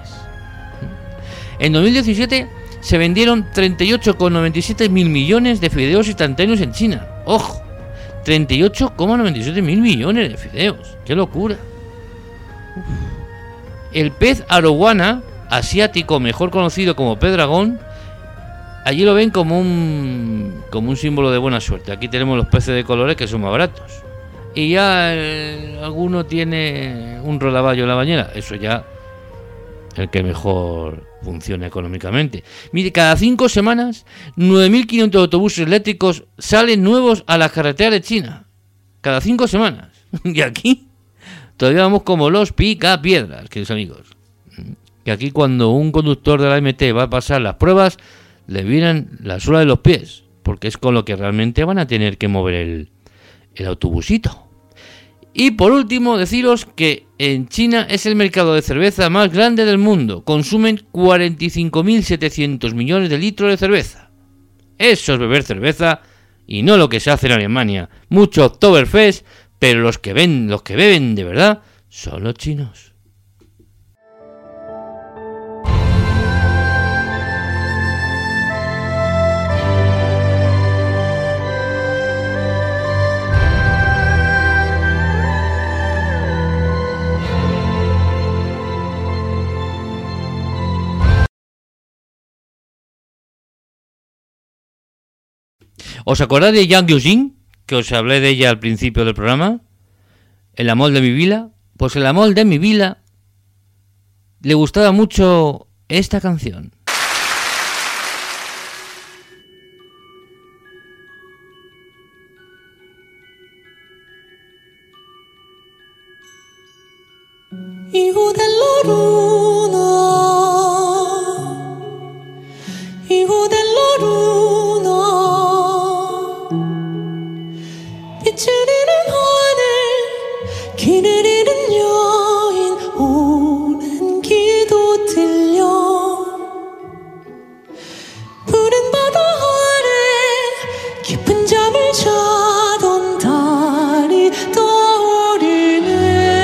En dos mil diecisiete se vendieron treinta y ocho coma noventa y siete mil millones de fideos instantáneos en China. ¡Ojo! treinta y ocho coma noventa y siete mil millones de fideos. ¡Qué locura! Uf. El pez arowana asiático, mejor conocido como pez dragón, allí lo ven como un como un símbolo de buena suerte. Aquí tenemos los peces de colores que son más baratos. Y ya eh, alguno tiene un rodaballo en la bañera. Eso ya el que mejor funciona económicamente. Mire, cada cinco semanas nueve mil quinientos autobuses eléctricos salen nuevos a las carreteras de China. Cada cinco semanas. Y aquí todavía vamos como los picapiedras, queridos amigos. Que aquí cuando un conductor de la M T va a pasar las pruebas, le vienen la suela de los pies. porque es con lo que realmente van a tener que mover el, el autobusito. Y por último, deciros que en China es el mercado de cerveza más grande del mundo. Consumen cuarenta y cinco mil setecientos millones de litros de cerveza. Eso es beber cerveza y no lo que se hace en Alemania. Mucho Oktoberfest, pero los que ven, los que beben de verdad son los chinos. ¿Os acordáis de Yang Yuxin? Que os hablé de ella al principio del programa. El amor de mi vida. Pues el amor de mi vida le gustaba mucho esta canción. Hijo de la luna, hijo de la luna, 빛을 잃은 하늘, 길을 잃은 여인, 오랜 기도 들려 푸른 바다 아래 깊은 잠을 자던 달이 떠오르네.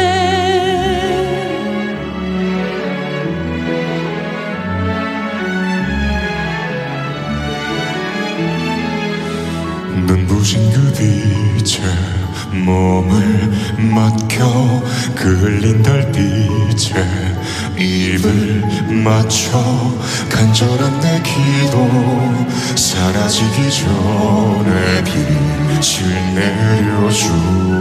눈부신 그 빛에 몸을 맡겨 그 흘린 달빛에 입을 맞춰 간절한 내 기도 사라지기 전에 빛을 내려줘.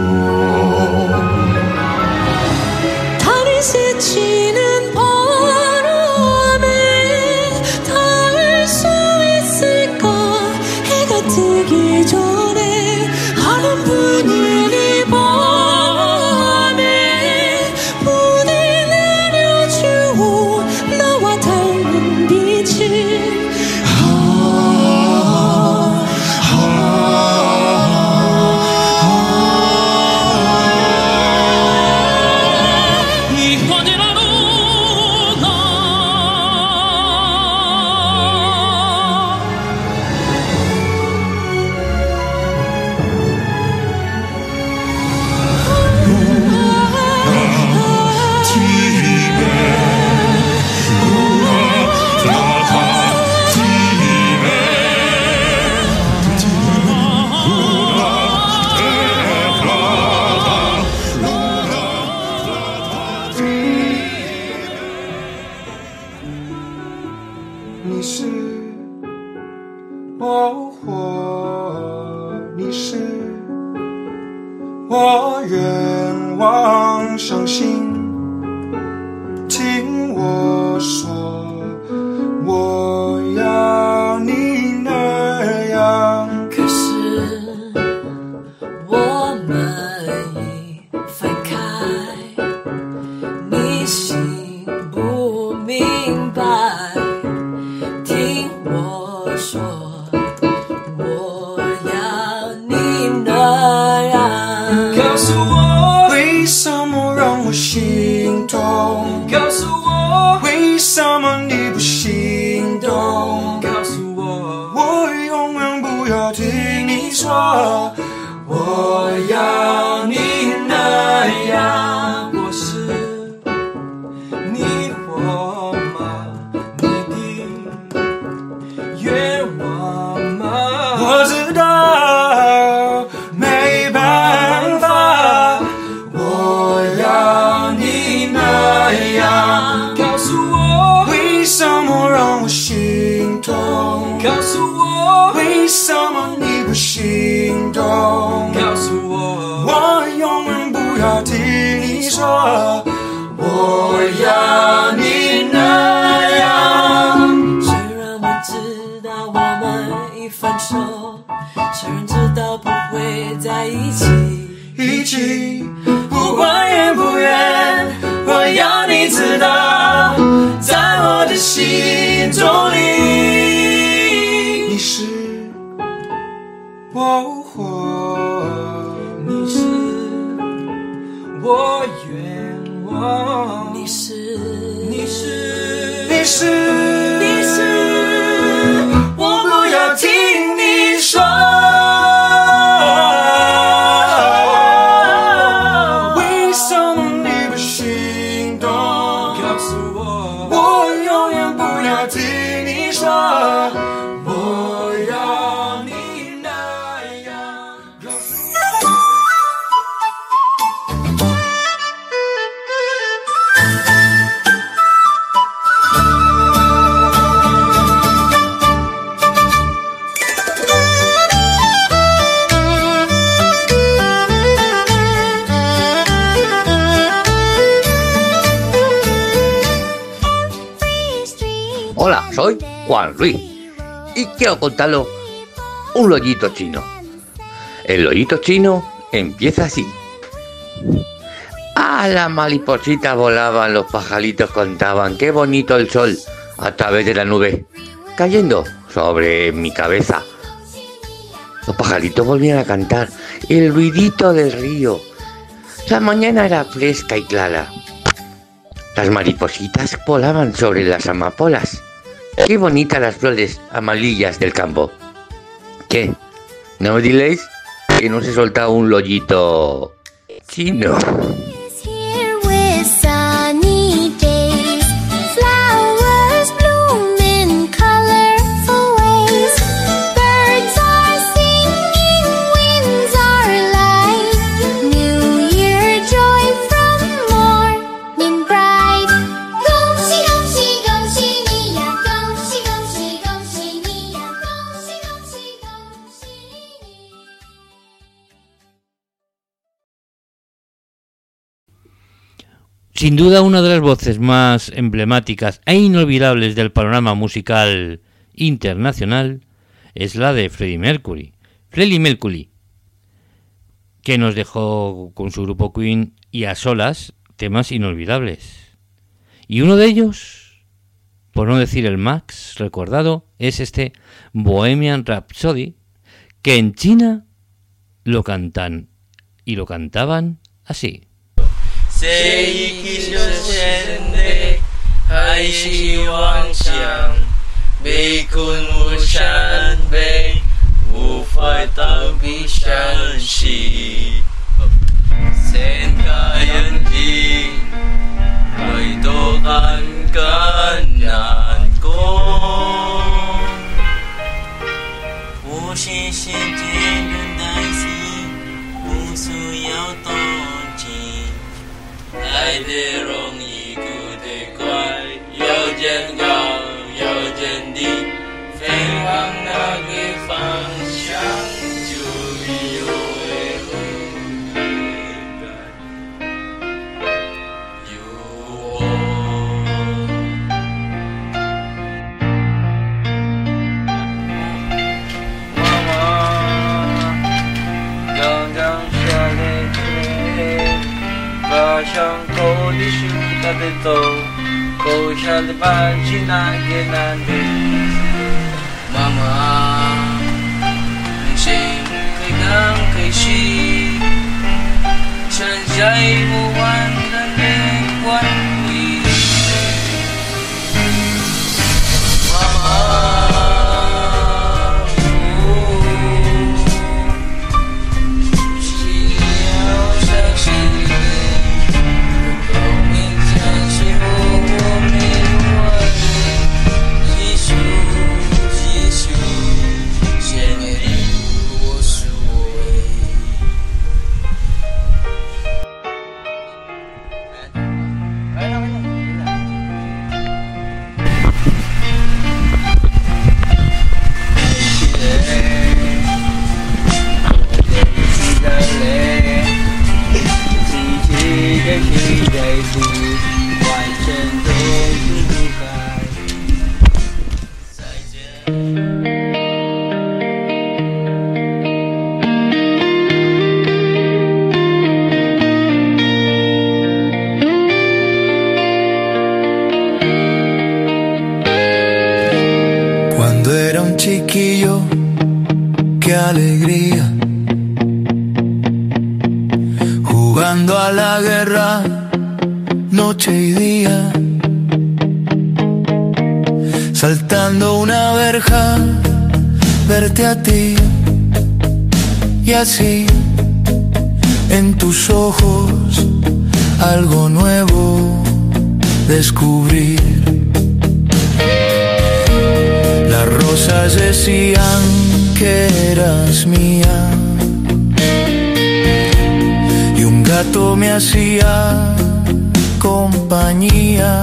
달이 스치는 바람에 닿을 수 있을까. 해가 뜨기 전에 하는 분위기 밤에 부디 내려주오. 나와 닮은 빛을 hijo de la luna. Juan Luis y quiero contaros un lollito chino. El lollito chino empieza así. Ah, las maripositas volaban, los pajaritos contaban, qué bonito el sol a través de la nube, cayendo sobre mi cabeza. Los pajaritos volvían a cantar, el ruidito del río. La mañana era fresca y clara. Las maripositas volaban sobre las amapolas. Qué bonitas las flores amarillas del campo. ¿Qué? ¿No me diréis que no se soltaba un lollito chino? Here with sunny days, flowers bloom in colorful ways. Birds are singing, winds are light. New Year joy from morning bright. 恭喜恭喜恭喜你呀！恭喜恭喜恭喜你呀！恭喜恭喜恭喜你！ Sin duda una de las voces más emblemáticas e inolvidables del panorama musical internacional es la de Freddie Mercury. Freddie Mercury, que nos dejó con su grupo Queen y a solas temas inolvidables. Y uno de ellos, por no decir el más recordado, es este Bohemian Rhapsody, que en China lo cantan y lo cantaban así. 这一刻就显得还希望想被困无山背无法逃避相信睁开眼睛回头看看难过不是世界人担心不需要动情 来得容易，哭得快，要坚强，要坚定，飞往那个方向，就有会很勇敢。有我。妈妈刚刚下了雪。 把伤口的树打得走，口下的把去那个男的。妈妈，人生可刚开始，剩下不完的年关回忆。妈妈。 Cuando era un chiquillo, qué alegría. Jugando a la guerra, noche y día. Saltando una verja, verte a ti. Y así, en tus ojos, algo nuevo descubrir. Las rosas decían que eras mía y un gato me hacía compañía.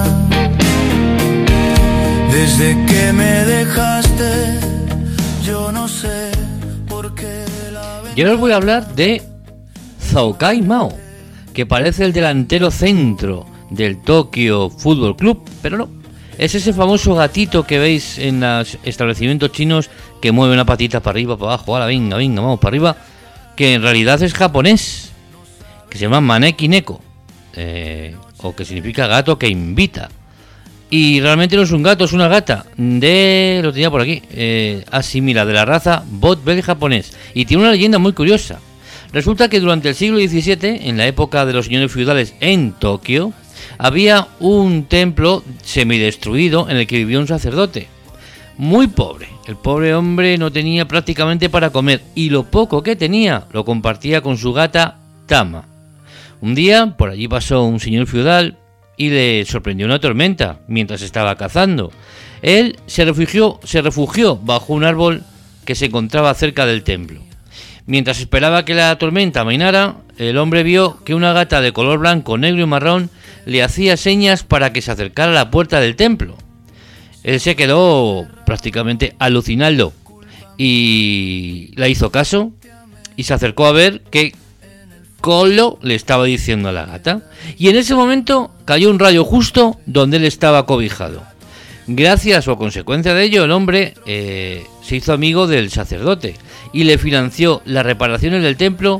Desde que me dejaste, yo no sé por qué la... Yo os voy a hablar de Zhou Kai Mao, que parece el delantero centro del Tokyo Fútbol Club, pero no. Es ese famoso gatito que veis en los establecimientos chinos que mueve una patita para arriba, para abajo, ahora venga, venga, vamos para arriba, que en realidad es japonés, que se llama Maneki Neko, eh, o que significa gato que invita. Y realmente no es un gato, es una gata de, lo tenía por aquí, eh, asimila, de la raza Bot-Bel japonés, y tiene una leyenda muy curiosa. Resulta que durante el siglo diecisiete, en la época de los señores feudales en Tokio, había un templo semidestruido en el que vivía un sacerdote muy pobre. El pobre hombre no tenía prácticamente para comer, y lo poco que tenía lo compartía con su gata Tama. Un día por allí pasó un señor feudal y le sorprendió una tormenta mientras estaba cazando. Él se refugió, se refugió bajo un árbol que se encontraba cerca del templo. Mientras esperaba que la tormenta amainara, el hombre vio que una gata de color blanco, negro y marrón le hacía señas para que se acercara a la puerta del templo. Él se quedó prácticamente alucinado y la hizo caso y se acercó a ver qué colo le estaba diciendo a la gata. Y en ese momento cayó un rayo justo donde él estaba cobijado. Gracias o a consecuencia de ello, el hombre eh, se hizo amigo del sacerdote y le financió las reparaciones del templo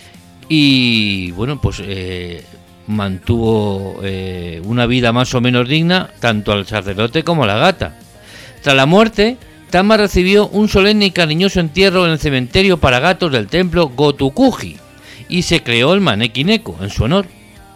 y, bueno, pues eh, mantuvo eh, una vida más o menos digna tanto al sacerdote como a la gata. Tras la muerte, Tama recibió un solemne y cariñoso entierro en el cementerio para gatos del templo Gotokuji y se creó el Maneki Neko en su honor.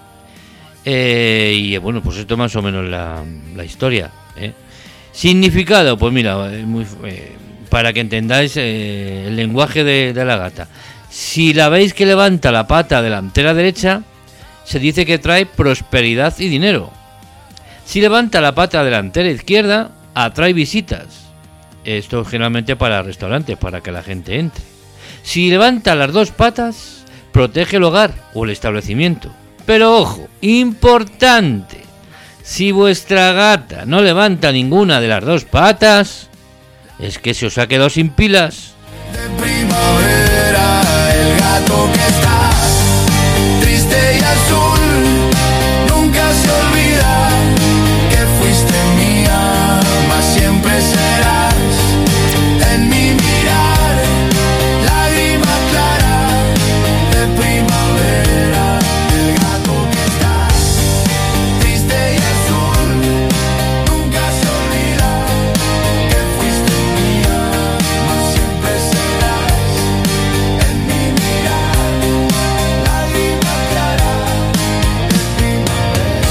Eh, y bueno, pues esto más o menos la, la historia. ¿eh? Significado, pues mira, muy, eh, para que entendáis eh, el lenguaje de, de la gata. Si la veis que levanta la pata delantera derecha, se dice que trae prosperidad y dinero. Si levanta la pata delantera izquierda, atrae visitas. Esto generalmente para restaurantes, para que la gente entre. Si levanta las dos patas, protege el hogar o el establecimiento. Pero ojo, importante, si vuestra gata no levanta ninguna de las dos patas, es que se os ha quedado sin pilas. De primavera, el gato que está triste y azul, nunca se olvida que fuiste mía, mas siempre serás en mi mirar, lágrima clara de primavera. El gato que está triste y azul, nunca se olvida que fuiste mía, mas siempre serás en mi mirar, lágrima clara de primavera.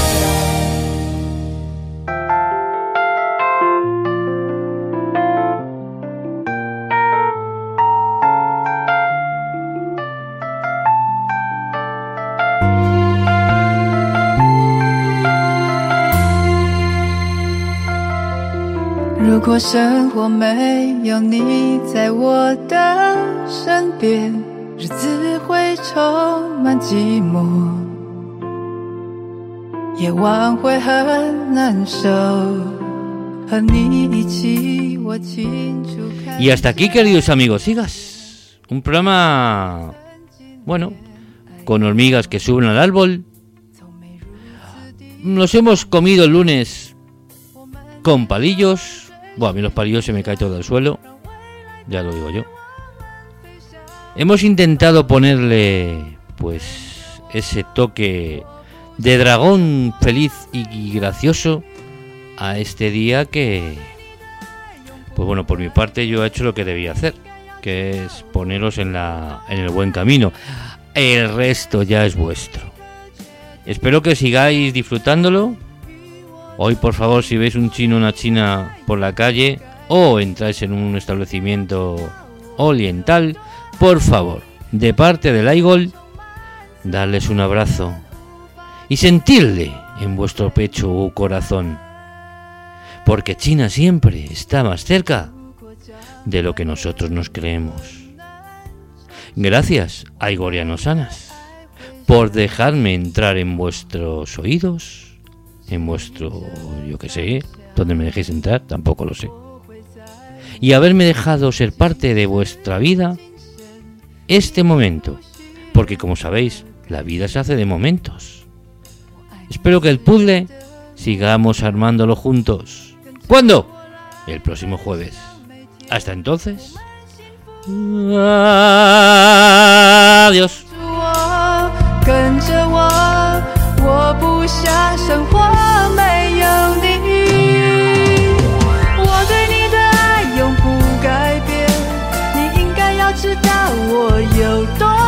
如果生活没有你在我的身边，日子会充满寂寞，夜晚会很难受。和你一起，我清楚看。 Y hasta aquí, queridos amigos, sigas. Un programa, bueno, con hormigas que suben al árbol. Nos hemos comido el lunes con palillos. Bueno, a mí los palillos se me caen todo al suelo, ya lo digo yo. Hemos intentado ponerle, pues, ese toque de dragón feliz y gracioso a este día que, pues bueno, por mi parte yo he hecho lo que debía hacer, que es poneros en la, en el buen camino. El resto ya es vuestro. Espero que sigáis disfrutándolo. Hoy, por favor, si veis un chino o una china por la calle o entráis en un establecimiento oriental, por favor, de parte del Aigol, darles un abrazo y sentirle en vuestro pecho o corazón, porque China siempre está más cerca de lo que nosotros nos creemos. Gracias, aigorianos sanas, por dejarme entrar en vuestros oídos, en vuestro, yo que sé, donde me dejéis entrar, tampoco lo sé, y haberme dejado ser parte de vuestra vida este momento, porque como sabéis, la vida se hace de momentos. Espero que el puzzle sigamos armándolo juntos. ¿Cuándo? El próximo jueves. Hasta entonces. Adiós. 跟着我，我不想生活没有你。我对你的爱永不改变，你应该要知道我有多